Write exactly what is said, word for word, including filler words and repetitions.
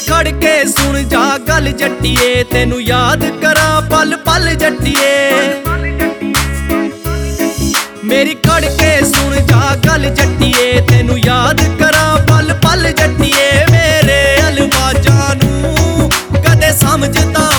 खड़ के सुन जा गल जट्टिए, तेनू याद करा पल पल जट्टिए। मेरी खड़ के सुन जा गल जट्टिए, तेनू याद करा पल पल जट्टिए। मेरे अलवाजा नू कदे समझदा